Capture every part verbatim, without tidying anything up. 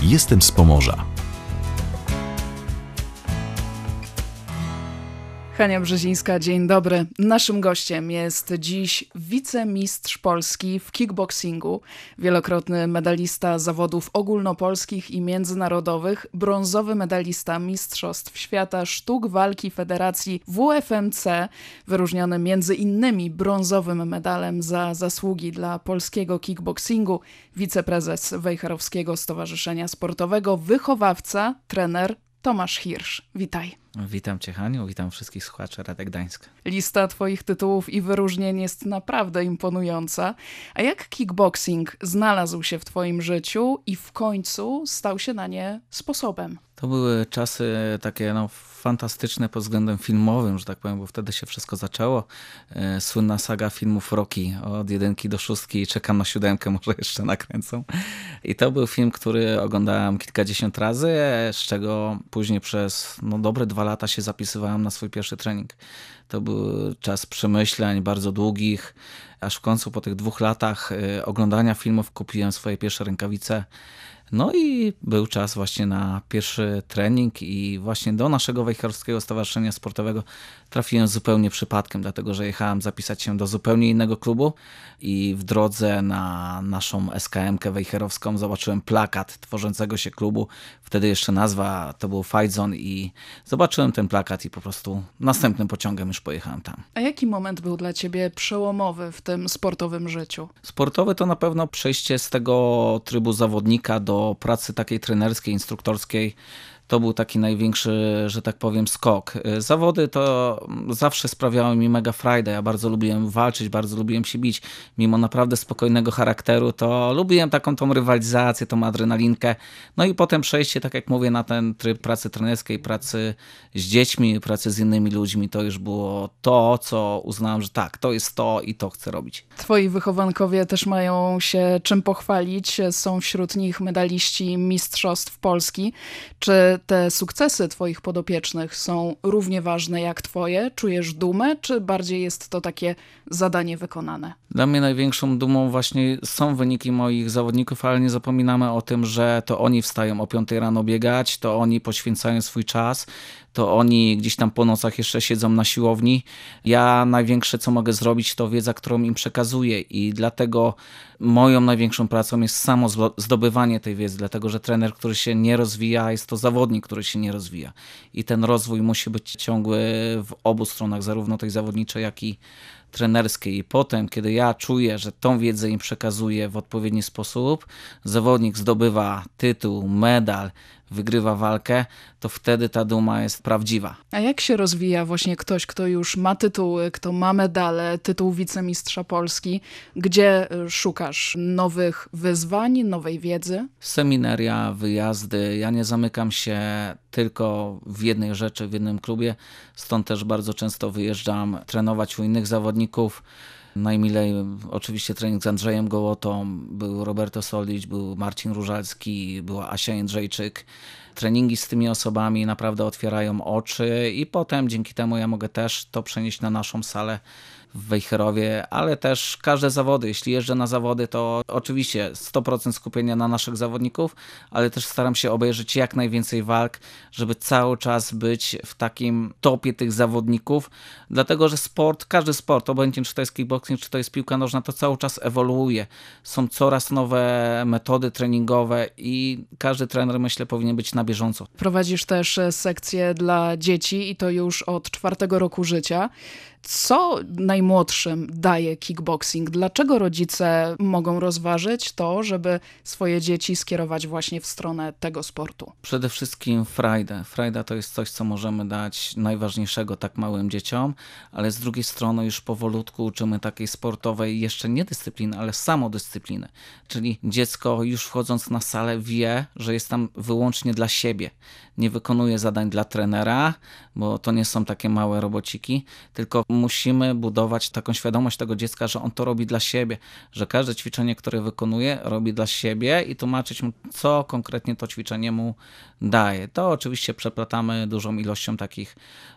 Jestem z Pomorza. Hania Brzezińska, dzień dobry. Naszym gościem jest dziś wicemistrz Polski w kickboxingu, wielokrotny medalista zawodów ogólnopolskich i międzynarodowych, brązowy medalista Mistrzostw Świata Sztuk Walki Federacji W F M C, wyróżniony między innymi brązowym medalem za zasługi dla polskiego kickboxingu, wiceprezes Wejherowskiego Stowarzyszenia Sportowego, wychowawca, trener Tomasz Hirsch. Witaj. Witam Cię, Haniu, witam wszystkich słuchaczy Radia Gdańska. Lista Twoich tytułów i wyróżnień jest naprawdę imponująca. A jak kickboxing znalazł się w Twoim życiu i w końcu stał się na nie sposobem? To były czasy takie no, fantastyczne pod względem filmowym, że tak powiem, bo wtedy się wszystko zaczęło. E, słynna saga filmów Rocky od jedynki do szóstki, czekam na siódemkę, może jeszcze nakręcą. I to był film, który oglądałem kilkadziesiąt razy, z czego później przez no, dobre dwa lata się zapisywałem na swój pierwszy trening. To był czas przemyśleń bardzo długich, aż w końcu po tych dwóch latach e, oglądania filmów kupiłem swoje pierwsze rękawice. No i był czas właśnie na pierwszy trening i właśnie do naszego Wejherowskiego Stowarzyszenia Sportowego trafiłem zupełnie przypadkiem, dlatego że jechałem zapisać się do zupełnie innego klubu i w drodze na naszą S K M-kę wejherowską zobaczyłem plakat tworzącego się klubu. Wtedy jeszcze nazwa to był Fight Zone i zobaczyłem ten plakat i po prostu następnym pociągiem już pojechałem tam. A jaki moment był dla Ciebie przełomowy w tym sportowym życiu? Sportowy to na pewno przejście z tego trybu zawodnika do pracy takiej trenerskiej, instruktorskiej. To był taki największy, że tak powiem, skok. Zawody to zawsze sprawiały mi mega frajdę. Ja bardzo lubiłem walczyć, bardzo lubiłem się bić. Mimo naprawdę spokojnego charakteru, to lubiłem taką tą rywalizację, tą adrenalinkę. No i potem przejście, tak jak mówię, na ten tryb pracy trenerskiej, pracy z dziećmi, pracy z innymi ludźmi. To już było to, co uznałem, że tak, to jest to i to chcę robić. Twoi wychowankowie też mają się czym pochwalić. Są wśród nich medaliści Mistrzostw Polski. Czy te sukcesy twoich podopiecznych są równie ważne jak twoje? Czujesz dumę, czy bardziej jest to takie zadanie wykonane? Dla mnie największą dumą właśnie są wyniki moich zawodników, ale nie zapominamy o tym, że to oni wstają o piątej rano biegać, to oni poświęcają swój czas, to oni gdzieś tam po nocach jeszcze siedzą na siłowni. Ja największe, co mogę zrobić, to wiedza, którą im przekazuję i dlatego moją największą pracą jest samo zdobywanie tej wiedzy, dlatego że trener, który się nie rozwija, jest to zawodnik, który się nie rozwija. I ten rozwój musi być ciągły w obu stronach, zarówno tej zawodniczej, jak i trenerskiej. I potem, kiedy ja czuję, że tą wiedzę im przekazuję w odpowiedni sposób, zawodnik zdobywa tytuł, medal, wygrywa walkę, to wtedy ta duma jest prawdziwa. A jak się rozwija właśnie ktoś, kto już ma tytuły, kto ma medale, tytuł wicemistrza Polski? Gdzie szukasz nowych wyzwań, nowej wiedzy? Seminaria, wyjazdy. Ja nie zamykam się tylko w jednej rzeczy, w jednym klubie. Stąd też bardzo często wyjeżdżam trenować u innych zawodników. Najmilej oczywiście trening z Andrzejem Gołotą, był Roberto Solić, był Marcin Różalski, była Asia Jędrzejczyk. Treningi z tymi osobami naprawdę otwierają oczy i potem dzięki temu ja mogę też to przenieść na naszą salę w Wejherowie, ale też każde zawody. Jeśli jeżdżę na zawody, to oczywiście sto procent skupienia na naszych zawodników, ale też staram się obejrzeć jak najwięcej walk, żeby cały czas być w takim topie tych zawodników, dlatego że sport, każdy sport, obojętnie czy to jest kickboxing, czy to jest piłka nożna, to cały czas ewoluuje. Są coraz nowe metody treningowe i każdy trener, myślę, powinien być na bieżąco. Prowadzisz też sekcję dla dzieci i to już od czwartego roku życia. Co najmłodszym daje kickboxing? Dlaczego rodzice mogą rozważyć to, żeby swoje dzieci skierować właśnie w stronę tego sportu? Przede wszystkim frajdę. Frajda to jest coś, co możemy dać najważniejszego tak małym dzieciom, ale z drugiej strony już powolutku uczymy takiej sportowej jeszcze nie dyscypliny, ale samodyscypliny. Czyli dziecko już wchodząc na salę wie, że jest tam wyłącznie dla siebie. Nie wykonuje zadań dla trenera, bo to nie są takie małe robociki, tylko musimy budować taką świadomość tego dziecka, że on to robi dla siebie, że każde ćwiczenie, które wykonuje, robi dla siebie i tłumaczyć mu, co konkretnie to ćwiczenie mu daje. To oczywiście przeplatamy dużą ilością takich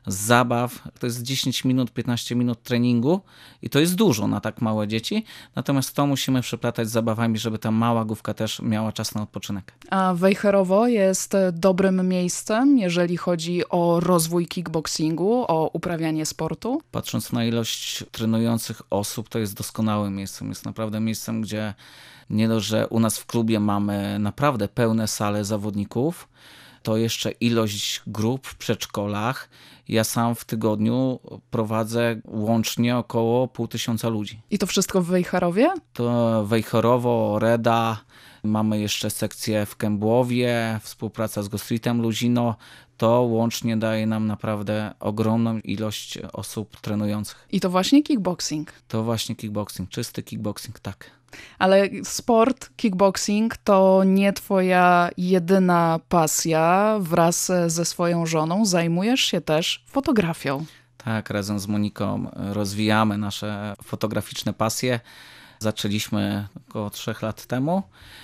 zabaw. To jest dziesięć minut, piętnaście minut treningu i to jest dużo na tak małe dzieci, natomiast to musimy przeplatać z zabawami, żeby ta mała główka też miała czas na odpoczynek. A Wejherowo jest dobrym miejscem, jeżeli chodzi o rozwój kickboxingu, o uprawianie sportu? Patrząc na ilość trenujących osób, to jest doskonałym miejscem. Jest naprawdę miejscem, gdzie nie dość, że u nas w klubie mamy naprawdę pełne sale zawodników, to jeszcze ilość grup w przedszkolach. Ja sam w tygodniu prowadzę łącznie około pół tysiąca ludzi. I to wszystko w Wejherowie? To Wejherowo, Reda, mamy jeszcze sekcję w Kębłowie, współpraca z Go Streetem Luzino. To łącznie daje nam naprawdę ogromną ilość osób trenujących. I to właśnie kickboxing? To właśnie kickboxing, czysty kickboxing, tak. Ale sport, kickboxing to nie twoja jedyna pasja. Wraz ze swoją żoną zajmujesz się też fotografią. Tak, razem z Moniką rozwijamy nasze fotograficzne pasje. Zaczęliśmy około trzech lat temu.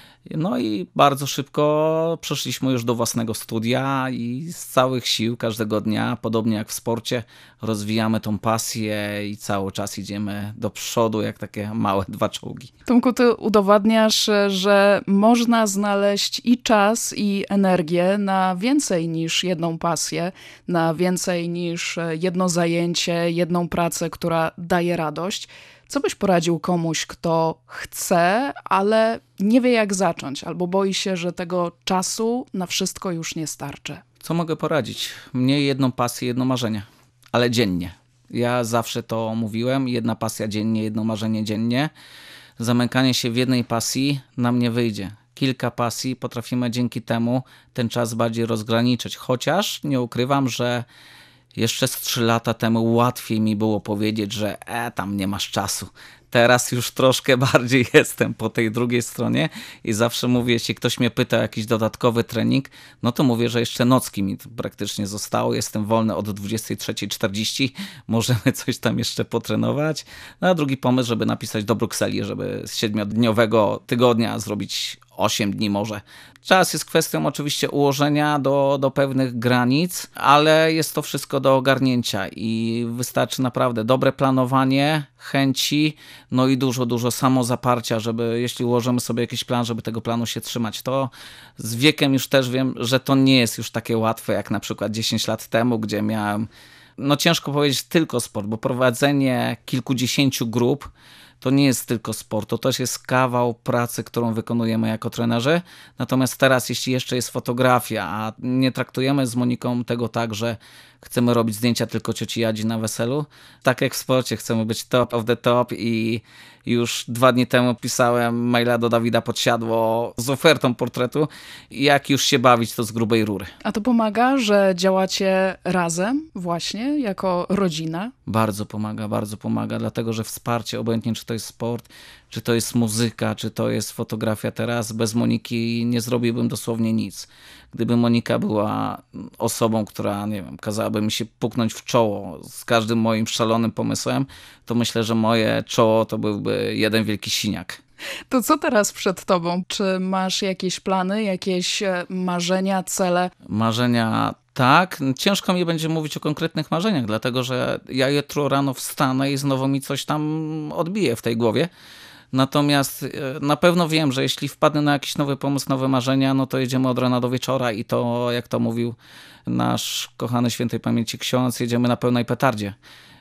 No i bardzo szybko przeszliśmy już do własnego studia i z całych sił każdego dnia, podobnie jak w sporcie, rozwijamy tą pasję i cały czas idziemy do przodu jak takie małe dwa czołgi. Tomku, ty udowadniasz, że można znaleźć i czas, i energię na więcej niż jedną pasję, na więcej niż jedno zajęcie, jedną pracę, która daje radość. Co byś poradził komuś, kto chce, ale nie wie jak zacząć, albo boi się, że tego czasu na wszystko już nie starczy? Co mogę poradzić? Mnie jedną pasję, jedno marzenie, ale dziennie. Ja zawsze to mówiłem, jedna pasja dziennie, jedno marzenie dziennie. Zamykanie się w jednej pasji nam nie wyjdzie. Kilka pasji potrafimy dzięki temu ten czas bardziej rozgraniczyć, chociaż nie ukrywam, że jeszcze z trzy lata temu łatwiej mi było powiedzieć, że e, tam nie masz czasu. Teraz już troszkę bardziej jestem po tej drugiej stronie i zawsze mówię, jeśli ktoś mnie pyta o jakiś dodatkowy trening, no to mówię, że jeszcze nocki mi praktycznie zostało. Jestem wolny od dwudziestej trzeciej czterdzieści. Możemy coś tam jeszcze potrenować. No a drugi pomysł, żeby napisać do Brukseli, żeby z siedmiodniowego tygodnia zrobić osiem dni może. Czas jest kwestią oczywiście ułożenia do, do pewnych granic, ale jest to wszystko do ogarnięcia i wystarczy naprawdę dobre planowanie, chęci, no i dużo, dużo samozaparcia, żeby jeśli ułożymy sobie jakiś plan, żeby tego planu się trzymać. To z wiekiem już też wiem, że to nie jest już takie łatwe jak na przykład dziesięć lat temu, gdzie miałem, no ciężko powiedzieć tylko sport, bo prowadzenie kilkudziesięciu grup to nie jest tylko sport, to też jest kawał pracy, którą wykonujemy jako trenerzy. Natomiast teraz, jeśli jeszcze jest fotografia, a nie traktujemy z Moniką tego tak, że chcemy robić zdjęcia tylko cioci Jadzi na weselu, tak jak w sporcie, chcemy być top of the top i już dwa dni temu pisałem maila do Dawida Podsiadło z ofertą portretu, jak już się bawić, to z grubej rury. A to pomaga, że działacie razem właśnie, jako rodzina? Bardzo pomaga, bardzo pomaga, dlatego że wsparcie, obojętnie czy to jest sport, czy to jest muzyka, czy to jest fotografia teraz, bez Moniki nie zrobiłbym dosłownie nic. Gdyby Monika była osobą, która, nie wiem, kazałaby mi się puknąć w czoło z każdym moim szalonym pomysłem, to myślę, że moje czoło to byłby jeden wielki siniak. To co teraz przed tobą? Czy masz jakieś plany, jakieś marzenia, cele? Marzenia tak. Ciężko mi będzie mówić o konkretnych marzeniach, dlatego że ja jutro rano wstanę i znowu mi coś tam odbije w tej głowie. Natomiast na pewno wiem, że jeśli wpadnę na jakiś nowy pomysł, nowe marzenia, no to jedziemy od rana do wieczora i to, jak to mówił nasz kochany świętej pamięci ksiądz, jedziemy na pełnej petardzie.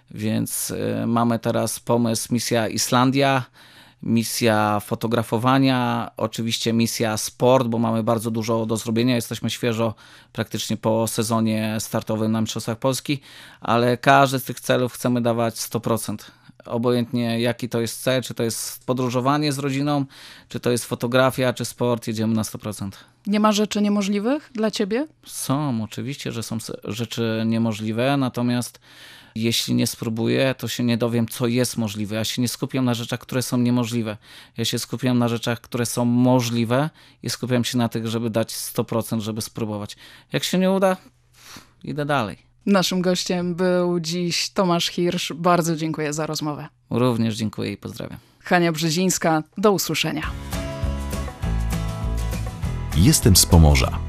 Więc mamy teraz pomysł misja Islandia, misja fotografowania, oczywiście misja sport, bo mamy bardzo dużo do zrobienia, jesteśmy świeżo praktycznie po sezonie startowym na Mistrzostwach Polski, ale każdy z tych celów chcemy dawać sto procent. Obojętnie jaki to jest cel, czy to jest podróżowanie z rodziną, czy to jest fotografia, czy sport, jedziemy na sto procent. Nie ma rzeczy niemożliwych dla ciebie? Są, oczywiście, że są rzeczy niemożliwe, natomiast jeśli nie spróbuję, to się nie dowiem, co jest możliwe. Ja się nie skupiam na rzeczach, które są niemożliwe. Ja się skupiam na rzeczach, które są możliwe i skupiam się na tych, żeby dać sto procent, żeby spróbować. Jak się nie uda, idę dalej. Naszym gościem był dziś Tomasz Hirsch. Bardzo dziękuję za rozmowę. Również dziękuję i pozdrawiam. Hania Brzezińska, do usłyszenia. Jestem z Pomorza.